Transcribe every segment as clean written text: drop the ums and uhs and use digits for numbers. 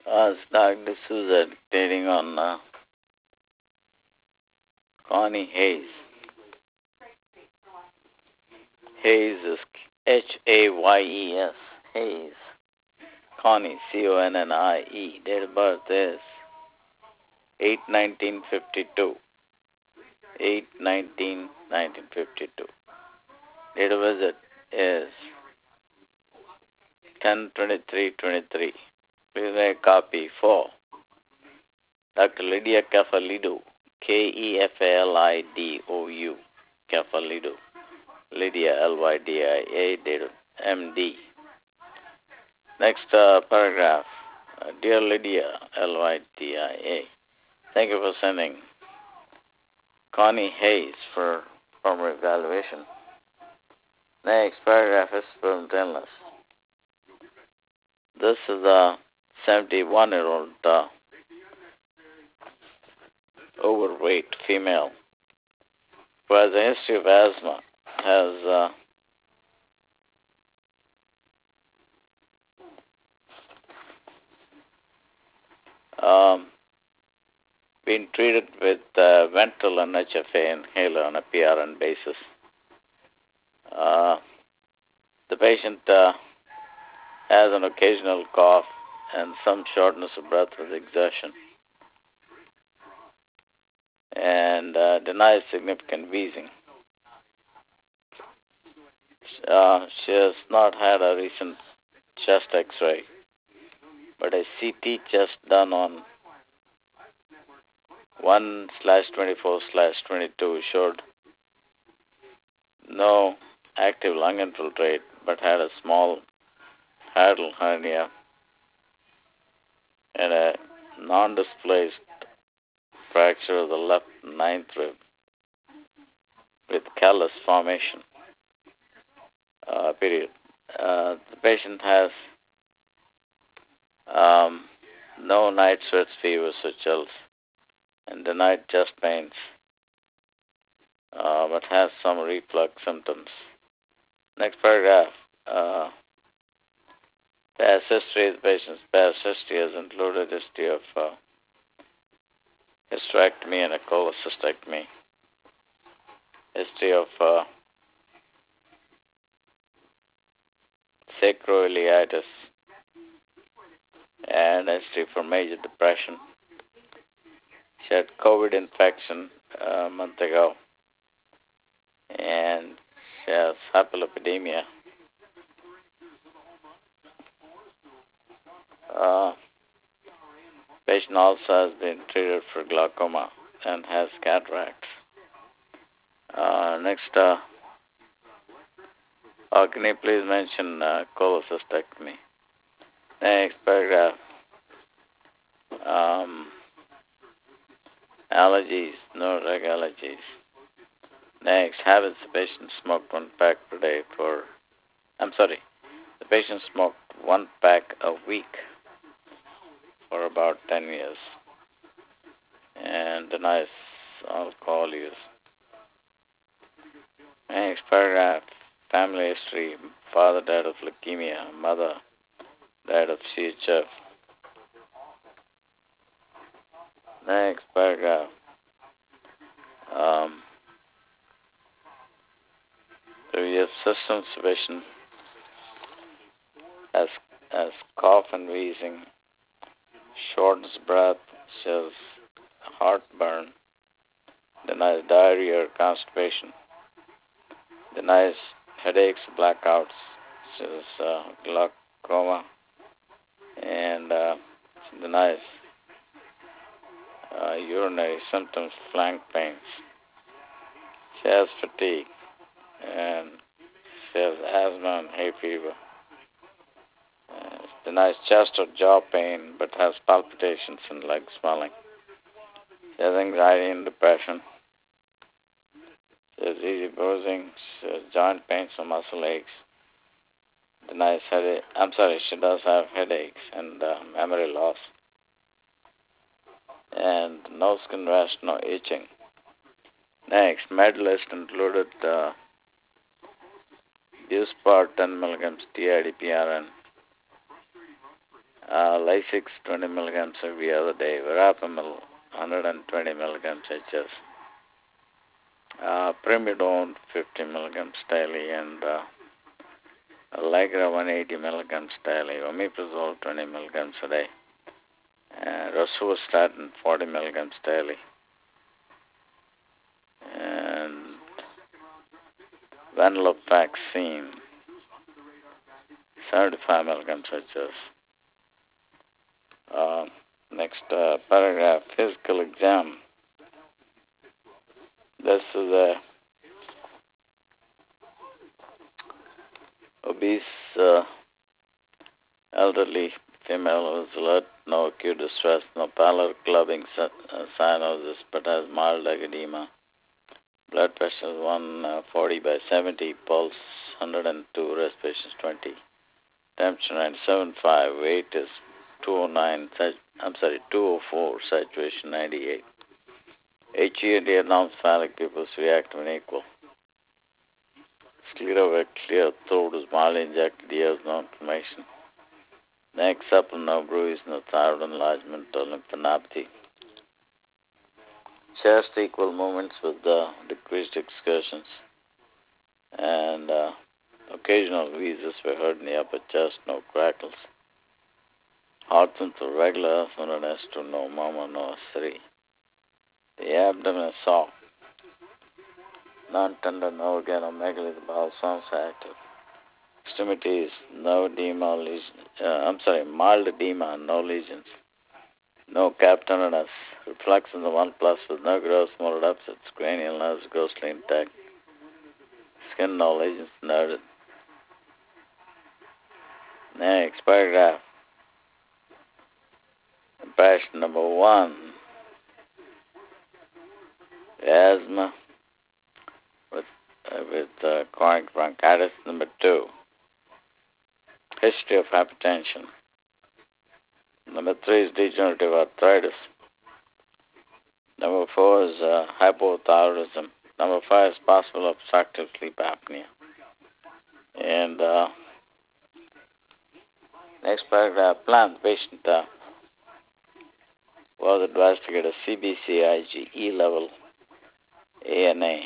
Dr. D'Souza dictating on Connie Hayes. Hayes is Hayes. Hayes. Connie, Connie. Date of birth is 8/19/52. 8/19/1952. Date of visit is 10/23/23. Please make a copy for Dr. Lydia Kefalidou. Kefalidou. Kefalidou. Lydia Lydia, date of MD. Next paragraph. Dear Lydia Lydia, thank you for sending Connie Hayes for formal evaluation. Next paragraph is sperm illness. This is a 71-year-old overweight female who has a history of asthma, has been treated with Ventral and HFA inhaler on a PRN basis. The patient has an occasional cough and some shortness of breath with exertion, and denies significant wheezing. She has not had a recent chest X-ray, but a CT chest done on 1/24/22 showed no active lung infiltrate, but had a small hiatal hernia and a non-displaced fracture of the left ninth rib with callus formation. Period. The patient has no night sweats, fevers, or chills, and denied chest pains, but has some reflux symptoms. Next paragraph. Past history. The patient's past history has included history of hysterectomy and a cholecystectomy, history of sacroiliitis, and history for major depression. She had COVID infection a month ago, and she has hyperlipidemia. Patient also has been treated for glaucoma and has cataracts. Next, can you please mention cholecystectomy? Next paragraph. Allergies, no drug allergies. Next, habits. The patient smoked 1 pack per day the patient smoked 1 pack a week for about 10 years and denies alcohol use. Next paragraph. Family history. Father died of leukemia. Mother died of CHF. Next paragraph. Previous systems patient has cough and wheezing, shortness of breath, shows heartburn, denies diarrhea or constipation, denies headaches, blackouts, shows glaucoma, and denies urinary symptoms, flank pains. She has fatigue, and she has asthma and hay fever. Denies chest or jaw pain, but has palpitations and leg swelling. She has anxiety and depression. She has easy bruising. She has joint pains or muscle aches. Denies headache. She does have headaches and memory loss. And no skin rash, no itching. Next, med list included Buspar 10 milligrams TID PRN, Lasix 20 milligrams every other day, Verapamil 120 milligrams HS, Primidone 50 milligrams daily, and Allegra 180 milligrams daily, Omeprazole 20 milligrams a day, Rosuvastatin 40 milligrams daily, and Venlafaxine 75 milligrams HS. Next paragraph, physical exam. This is a obese elderly female who is alert, no acute distress, no pallor, clubbing, cyanosis, but has mild edema. Blood pressure is 140/70, pulse 102, respiration 20, temperature 97.5, weight is 204, saturation 98. HED non-cephalic pupils react when equal. Sclera clear, throat is mildly injected, ears no inflammation. Neck supple, no bruise, no thyroid enlargement or lymphadenopathy. Chest equal movements with decreased excursions. And occasional wheezes were heard in the upper chest, no crackles. Heartbeats are regular, known as to no murmur, no S3. The abdomen is soft. Non-tender, no organomegaly, the bowel sounds active. Extremities, no edema, mild edema, no lesions. No cap tenderness. Reflex in the 1+ with no gross motor upsets. Cranial nerves ghostly intact. Skin, no lesions noted. Next paragraph. Impression number 1. Asthma with chronic bronchitis. Number 2. History of hypertension. Number 3 is degenerative arthritis. Number 4 is hypothyroidism. Number 5 is possible obstructive sleep apnea. And next paragraph, plan. The patient was advised to get a CBC IgE level ANA.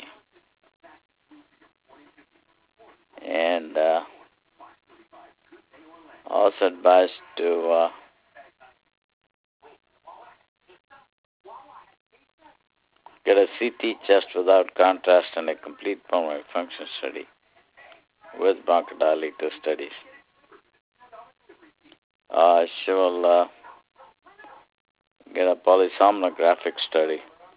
And also advised to get a CT chest without contrast and a complete pulmonary function study with bronchodilator studies. She will get a polysomnographic study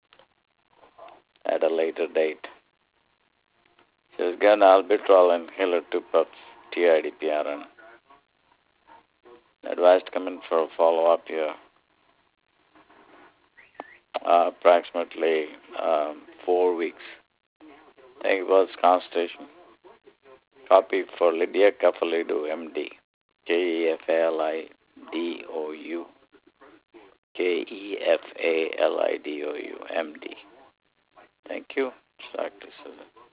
at a later date. She was given albuterol inhaler 2 puffs, TID-PRN. Advised to come in for a follow-up here. Approximately 4 weeks. Thank you for this consultation. Copy for Lydia Kafalidou, MD. KEFALIDOU. KEFALIDOU, MD. Thank you. Dr. Susan.